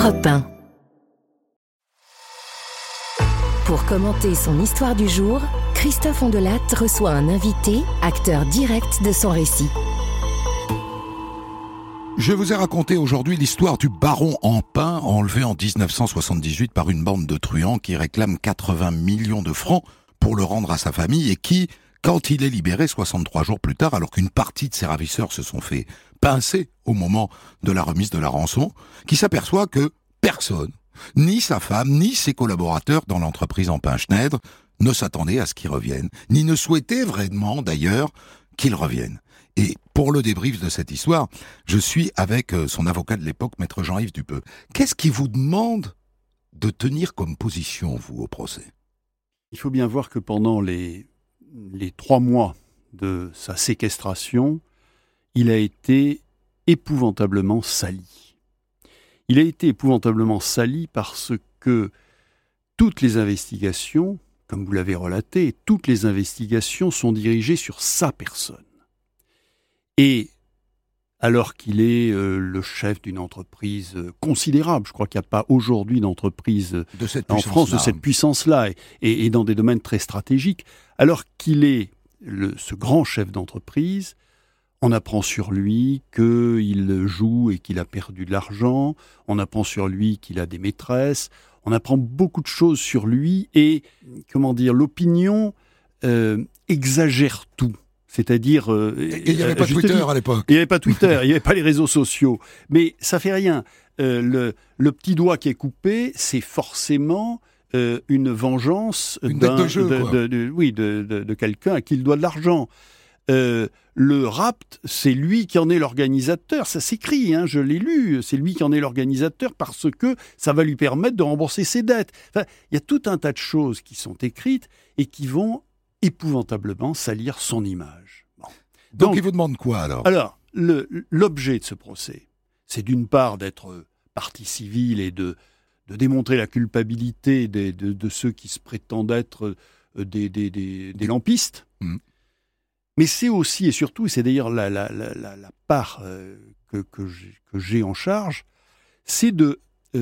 Europe 1. Pour commenter son histoire du jour, Christophe Ondelatte reçoit un invité, acteur direct de son récit. Je vous ai raconté aujourd'hui l'histoire du baron Empain, enlevé en 1978 par une bande de truands qui réclament 80 millions de francs pour le rendre à sa famille et qui, quand il est libéré 63 jours plus tard, alors qu'une partie de ses ravisseurs se sont fait pincer au moment de la remise de la rançon, qui s'aperçoit que personne, ni sa femme, ni ses collaborateurs dans l'entreprise Empain-Schneider, ne s'attendaient à ce qu'il revienne, ni ne souhaitaient vraiment d'ailleurs qu'il revienne. Et pour le débrief de cette histoire, je suis avec son avocat de l'époque, maître Jean-Yves Dupeux. Qu'est-ce qui vous demande de tenir comme position, vous, au procès ? Il faut bien voir que pendant les 3 mois de sa séquestration, il a été épouvantablement sali. Il a été épouvantablement sali parce que toutes les investigations, comme vous l'avez relaté, toutes les investigations sont dirigées sur sa personne. Et alors qu'il est le chef d'une entreprise considérable, je crois qu'il n'y a pas aujourd'hui d'entreprise en France de cette puissance-là, et dans des domaines très stratégiques, alors qu'il est ce grand chef d'entreprise, on apprend sur lui qu'il joue et qu'il a perdu de l'argent, on apprend sur lui qu'il a des maîtresses, on apprend beaucoup de choses sur lui, et l'opinion exagère tout. C'est-à-dire... il n'y avait pas Twitter à l'époque. Il n'y avait pas Twitter, il n'y avait pas les réseaux sociaux. Mais ça fait rien. Le petit doigt qui est coupé, c'est forcément une vengeance de quelqu'un à qui il doit de l'argent. Le rapt, c'est lui qui en est l'organisateur. Ça s'écrit, je l'ai lu. C'est lui qui en est l'organisateur parce que ça va lui permettre de rembourser ses dettes. Enfin, il y a tout un tas de choses qui sont écrites et qui vont épouvantablement salir son image. Bon. Donc il vous demande quoi alors ? Alors, l'objet de ce procès, c'est d'une part d'être partie civile et de démontrer la culpabilité de ceux qui se prétendent être des lampistes. Mais c'est aussi et surtout, et c'est d'ailleurs la part que j'ai en charge, c'est de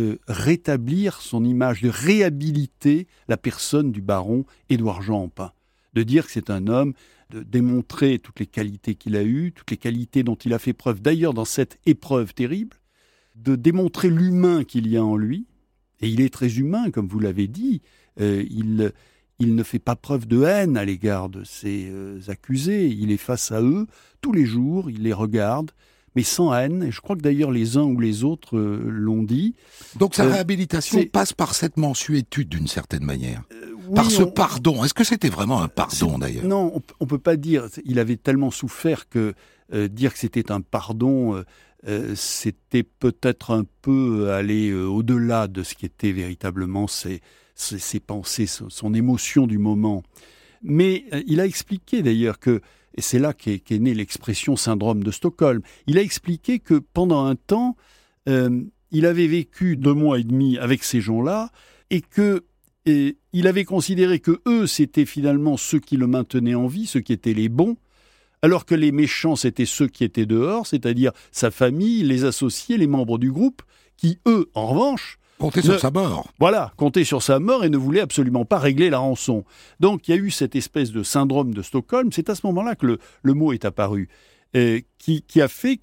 rétablir son image, de réhabiliter la personne du baron Édouard Jean Empain. De dire que c'est un homme, de démontrer toutes les qualités qu'il a eues, toutes les qualités dont il a fait preuve d'ailleurs dans cette épreuve terrible, de démontrer l'humain qu'il y a en lui, et il est très humain, comme vous l'avez dit, il ne fait pas preuve de haine à l'égard de ses accusés, il est face à eux tous les jours, il les regarde, mais sans haine, et je crois que d'ailleurs les uns ou les autres l'ont dit. Donc sa réhabilitation passe par cette mansuétude d'une certaine manière, par ce pardon. Est-ce que c'était vraiment un pardon d'ailleurs ? Non, on ne peut pas dire, il avait tellement souffert que dire que c'était un pardon, c'était peut-être un peu aller au-delà de ce qui était véritablement ses pensées, son émotion du moment. Mais il a expliqué d'ailleurs que, et c'est là qu'est née l'expression syndrome de Stockholm, il a expliqué que pendant un temps, il avait vécu 2 mois et demi avec ces gens-là, et que il avait considéré que eux, c'était finalement ceux qui le maintenaient en vie, ceux qui étaient les bons, alors que les méchants, c'était ceux qui étaient dehors, c'est-à-dire sa famille, les associés, les membres du groupe, qui, eux, en revanche, comptaient sur sa mort. Voilà, comptaient sur sa mort et ne voulaient absolument pas régler la rançon. Donc il y a eu cette espèce de syndrome de Stockholm, c'est à ce moment-là que le mot est apparu, qui a fait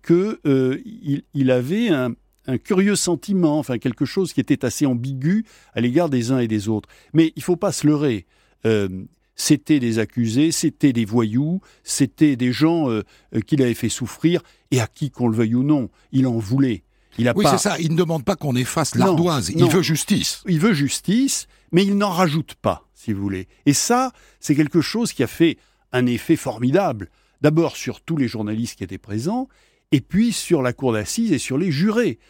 qu'il avait un curieux sentiment, enfin quelque chose qui était assez ambigu à l'égard des uns et des autres. Mais il ne faut pas se leurrer. C'était des accusés, c'était des voyous, c'était des gens qu'il avait fait souffrir, et à qui, qu'on le veuille ou non, il en voulait. C'est ça, il ne demande pas qu'on efface l'ardoise, il veut justice. Il veut justice, mais il n'en rajoute pas, si vous voulez. Et ça, c'est quelque chose qui a fait un effet formidable. D'abord sur tous les journalistes qui étaient présents, et puis sur la cour d'assises et sur les jurés.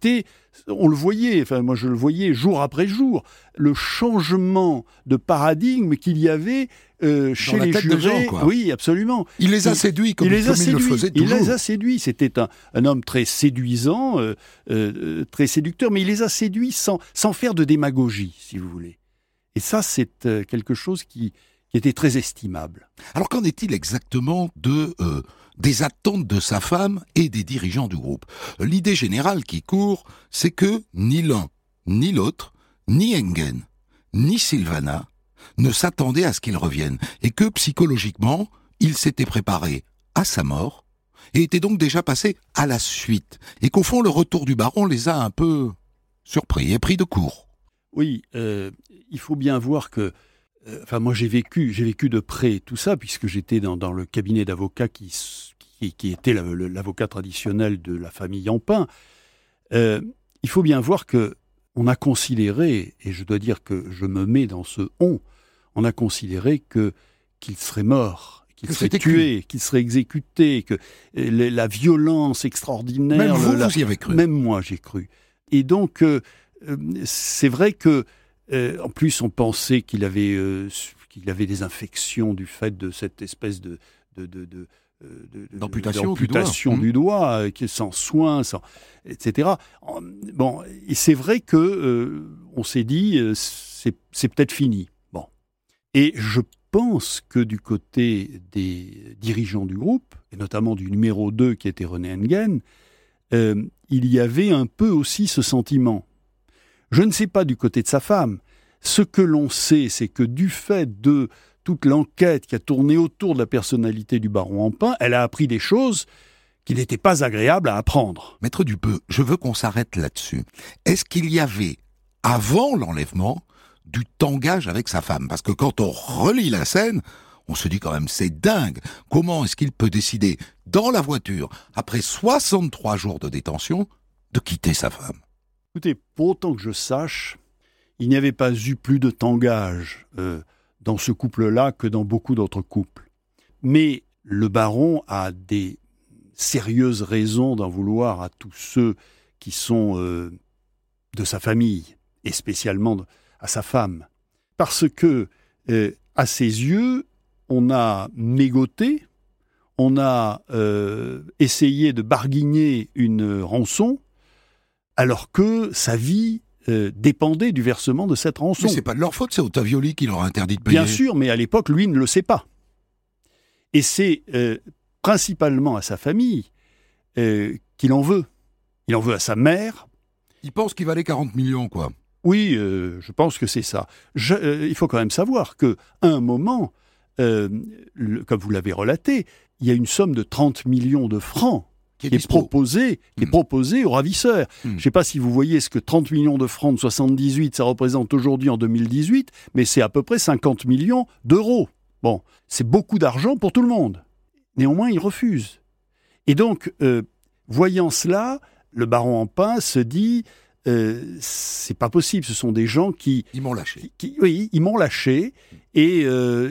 On le voyait, moi je le voyais jour après jour, le changement de paradigme qu'il y avait chez les jurés. Oui, absolument. Il les a séduits comme il le faisait toujours. Il les a séduits. C'était un homme très séduisant, très séducteur, mais il les a séduits sans faire de démagogie, si vous voulez. Et ça, c'est quelque chose qui était très estimable. Alors qu'en est-il exactement de des attentes de sa femme et des dirigeants du groupe. L'idée générale qui court, c'est que ni l'un, ni l'autre, ni Engen, ni Silvana ne s'attendaient à ce qu'il revienne, et que psychologiquement, il s'était préparé à sa mort, et était donc déjà passé à la suite, et qu'au fond, le retour du baron les a un peu surpris et pris de court. Oui, il faut bien voir que... moi, j'ai vécu de près tout ça, puisque j'étais dans le cabinet d'avocats qui était l'avocat traditionnel de la famille Ampin. Il faut bien voir que on a considéré, et je dois dire que je me mets dans ce on a considéré qu'il serait mort, qu'il serait tué, qu'il serait exécuté, que la violence extraordinaire... Même vous y avez cru. Même moi, j'ai cru. Et donc, c'est vrai que, en plus, on pensait qu'il avait des infections du fait de cette espèce d'amputation du doigt, sans soin, etc. Bon, et c'est vrai que on s'est dit, c'est peut-être fini. Bon, et je pense que du côté des dirigeants du groupe, et notamment du numéro 2 qui était René Engen, il y avait un peu aussi ce sentiment. Je ne sais pas du côté de sa femme. Ce que l'on sait, c'est que du fait de toute l'enquête qui a tourné autour de la personnalité du baron Ampin, elle a appris des choses qui n'étaient pas agréables à apprendre. Maître Dupeux, je veux qu'on s'arrête là-dessus. Est-ce qu'il y avait, avant l'enlèvement, du tangage avec sa femme? Parce que quand on relit la scène, on se dit quand même, c'est dingue. Comment est-ce qu'il peut décider, dans la voiture, après 63 jours de détention, de quitter sa femme? Écoutez, pour autant que je sache, il n'y avait pas eu plus de tangage dans ce couple-là que dans beaucoup d'autres couples. Mais le baron a des sérieuses raisons d'en vouloir à tous ceux qui sont de sa famille, et spécialement à sa femme. Parce que, à ses yeux, on a mégoté, on a essayé de barguigner une rançon, alors que sa vie dépendait du versement de cette rançon. Mais c'est pas de leur faute, c'est Ottavioli qui leur a interdit de payer. Bien sûr, mais à l'époque, lui ne le sait pas. Et c'est principalement à sa famille qu'il en veut. Il en veut à sa mère. Il pense qu'il valait 40 millions, quoi. Oui, je pense que c'est ça. Il faut quand même savoir qu'à un moment, comme vous l'avez relaté, il y a une somme de 30 millions de francs qui est proposée aux ravisseurs. Je ne sais pas si vous voyez ce que 30 millions de francs de 78, ça représente aujourd'hui en 2018, mais c'est à peu près 50 millions d'euros. Bon, c'est beaucoup d'argent pour tout le monde. Néanmoins, il refuse. Et donc, voyant cela, le baron Ampin se dit... c'est pas possible, ce sont des gens qui... Ils m'ont lâché. Oui, ils m'ont lâché et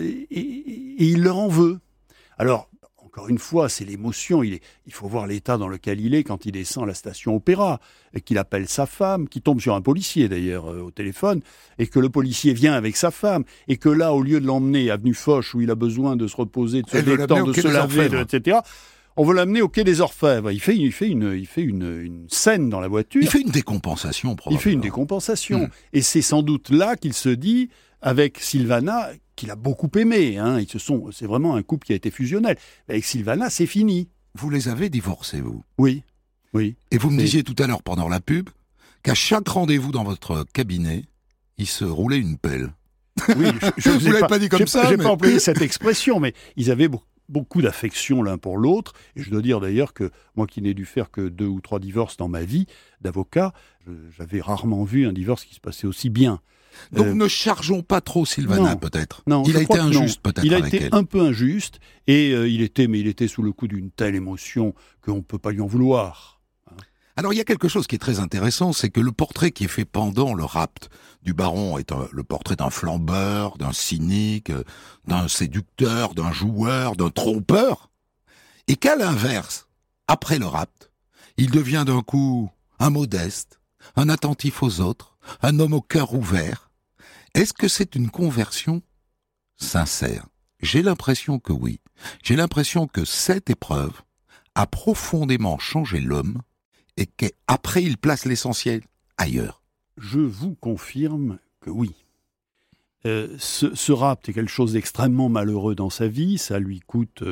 il leur en veut. Alors, encore une fois, c'est l'émotion. Il faut voir l'état dans lequel il est quand il descend à la station Opéra, et qu'il appelle sa femme, qui tombe sur un policier d'ailleurs au téléphone, et que le policier vient avec sa femme, et que là, au lieu de l'emmener avenue Foch, où il a besoin de se reposer, de se détendre, de se laver, etc., on veut l'amener au quai des Orfèvres. Il fait une scène dans la voiture. Il fait une décompensation, probablement. Il fait une décompensation. Et c'est sans doute là qu'il se dit, avec Silvana, qu'il a beaucoup aimé. Hein. C'est vraiment un couple qui a été fusionnel. Avec Silvana, c'est fini. Vous les avez divorcés, vous? Oui. Et vous me disiez tout à l'heure, pendant la pub, qu'à chaque rendez-vous dans votre cabinet, il se roulait une pelle. Oui, je vous l'avez pas dit comme ça. J'ai pas employé cette expression, mais ils avaient beaucoup d'affection l'un pour l'autre. Et je dois dire d'ailleurs que moi qui n'ai dû faire que 2 ou 3 divorces dans ma vie d'avocat, j'avais rarement vu un divorce qui se passait aussi bien. Donc ne chargeons pas trop Silvana, peut-être. Non, il a été injuste, peut-être. Il a été un peu injuste, et il était sous le coup d'une telle émotion qu'on ne peut pas lui en vouloir. Alors il y a quelque chose qui est très intéressant, c'est que le portrait qui est fait pendant le rapt du baron est le portrait d'un flambeur, d'un cynique, d'un séducteur, d'un joueur, d'un trompeur, et qu'à l'inverse, après le rapt, il devient d'un coup un modeste, un attentif aux autres, un homme au cœur ouvert. Est-ce que c'est une conversion sincère? J'ai l'impression que oui. J'ai l'impression que cette épreuve a profondément changé l'homme, et qu'après il place l'essentiel ailleurs. Je vous confirme que oui. Ce rapt est quelque chose d'extrêmement malheureux dans sa vie, ça lui coûte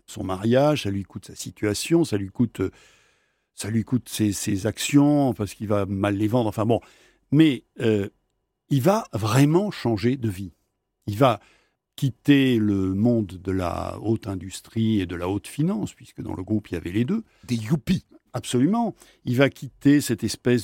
son mariage, ça lui coûte sa situation, ça lui coûte ses actions, parce qu'il va mal les vendre, enfin bon. Mais il va vraiment changer de vie. Il va quitter le monde de la haute industrie et de la haute finance, puisque dans le groupe, il y avait les deux. Des youpies. Absolument. Il va quitter cette espèce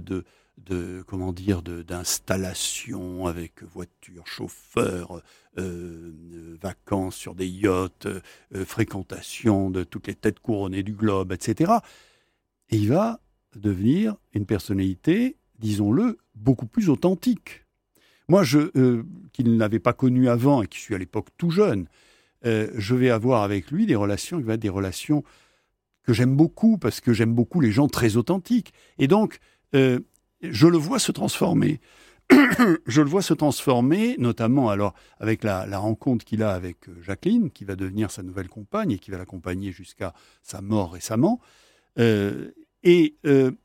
d'installation avec voiture, chauffeur, vacances sur des yachts, fréquentation de toutes les têtes couronnées du globe, etc. Et il va devenir une personnalité, disons-le, beaucoup plus authentique. Moi, qui ne l'avais pas connu avant et qui suis à l'époque tout jeune, je vais avoir avec lui des relations qui vont être des relations que j'aime beaucoup, parce que j'aime beaucoup les gens très authentiques. Et donc, je le vois se transformer. Je le vois se transformer, notamment alors avec la rencontre qu'il a avec Jacqueline, qui va devenir sa nouvelle compagne et qui va l'accompagner jusqu'à sa mort récemment. Il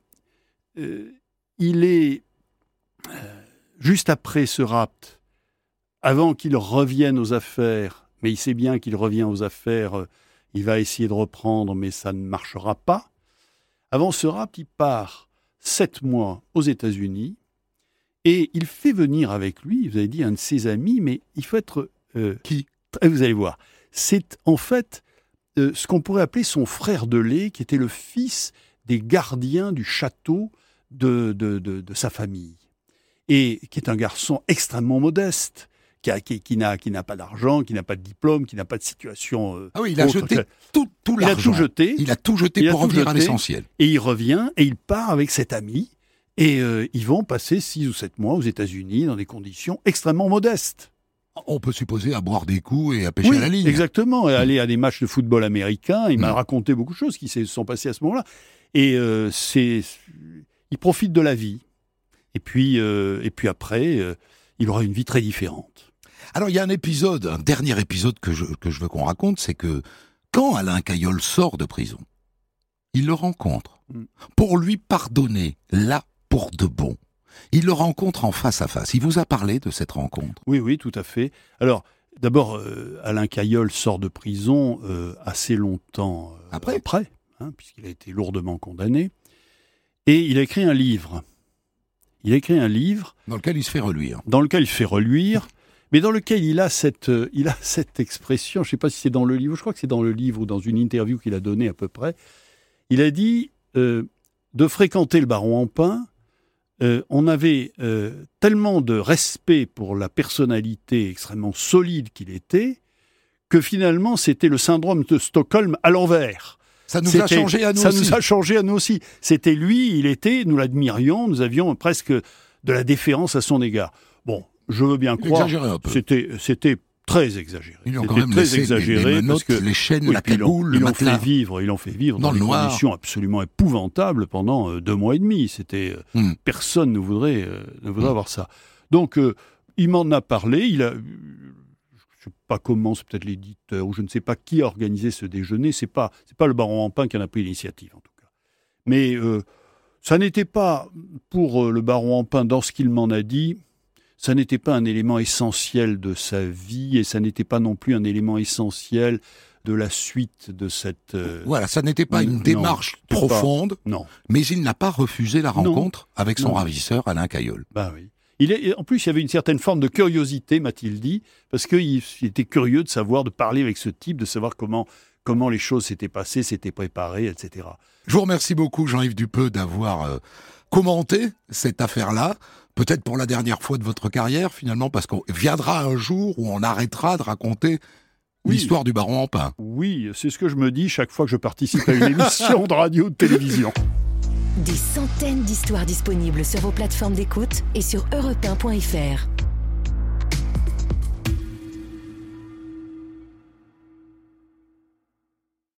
est, juste après ce rapt, avant qu'il revienne aux affaires, mais il sait bien qu'il revient aux affaires, il va essayer de reprendre, mais ça ne marchera pas. Avant ce rapt, il part 7 mois aux États-Unis et il fait venir avec lui, vous avez dit, un de ses amis, mais il faut être... Qui ? Vous allez voir. C'est en fait ce qu'on pourrait appeler son frère de lait, qui était le fils des gardiens du château de sa famille. Et qui est un garçon extrêmement modeste, qui n'a pas d'argent, qui n'a pas de diplôme, qui n'a pas de situation... Ah oui, il a jeté tout l'argent. Il a tout jeté pour revenir à l'essentiel. Et il revient, et il part avec cet ami, et ils vont passer 6 ou 7 mois aux États-Unis dans des conditions extrêmement modestes. On peut supposer à boire des coups et à pêcher à la ligne. Exactement, et aller à des matchs de football américain. Il m'a raconté beaucoup de choses qui se sont passées à ce moment-là. Et il profite de la vie. Et puis après, il aura une vie très différente. Alors, il y a un dernier épisode que je veux qu'on raconte, c'est que quand Alain Cayol sort de prison, il le rencontre pour lui pardonner, là, pour de bon. Il le rencontre en face à face. Il vous a parlé de cette rencontre ? Oui, tout à fait. Alors, d'abord, Alain Cayol sort de prison assez longtemps après puisqu'il a été lourdement condamné. Et il a écrit un livre. Dans lequel il se fait reluire. Mais dans lequel il a cette expression, je ne sais pas si c'est dans le livre, je crois que c'est dans le livre ou dans une interview qu'il a donnée à peu près. Il a dit de fréquenter le baron Empain, on avait tellement de respect pour la personnalité extrêmement solide qu'il était, que finalement c'était le syndrome de Stockholm à l'envers. Ça nous a changé à nous aussi. C'était lui, nous l'admirions, nous avions presque de la déférence à son égard. Bon, je veux bien croire, c'était très exagéré. Ils ont quand même laissé les menottes, les chaînes, la cagoule, le matelas. Ils l'ont fait vivre dans des conditions absolument épouvantables pendant 2 mois et demi. Personne ne voudrait avoir ça. Donc, il m'en a parlé, je ne sais pas comment, c'est peut-être l'éditeur, ou je ne sais pas qui a organisé ce déjeuner, c'est pas le baron Empain qui en a pris l'initiative, en tout cas. Mais ça n'était pas, pour le baron Empain, dans ce qu'il m'en a dit, ça n'était pas un élément essentiel de sa vie, et ça n'était pas non plus un élément essentiel de la suite de cette... Voilà, ça n'était pas une démarche profonde, mais il n'a pas refusé la rencontre avec son ravisseur Alain Cayol. Bah oui. En plus, il y avait une certaine forme de curiosité, m'a-t-il dit, parce qu'il était curieux de savoir, de parler avec ce type, de savoir comment les choses s'étaient passées, s'étaient préparées, etc. Je vous remercie beaucoup, Jean-Yves Dupeux, d'avoir commenté cette affaire-là, peut-être pour la dernière fois de votre carrière, finalement, parce qu'on viendra un jour où on arrêtera de raconter l'histoire du baron Empain. Oui, c'est ce que je me dis chaque fois que je participe à une émission de radio ou de télévision. Des centaines d'histoires disponibles sur vos plateformes d'écoute et sur europe1.fr.